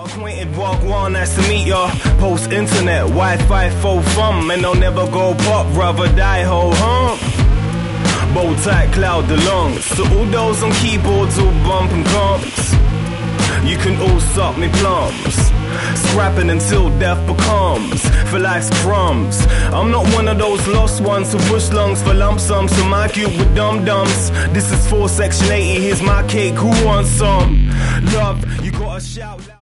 Acquainted, walk one, nice to meet ya. Post internet, Wi-Fi, full thumb, and I'll never go pop, rather die ho hump. Bow tie, cloud the lungs. So all those on keyboards all bump and comps. You can all suck me plums. Scrapping until death becomes for life's crumbs. I'm not one of those lost ones who push lungs for lump sums. So my cube with dum-dums. This is for Section 80, here's my cake, who wants some? Love, you gotta shout loud.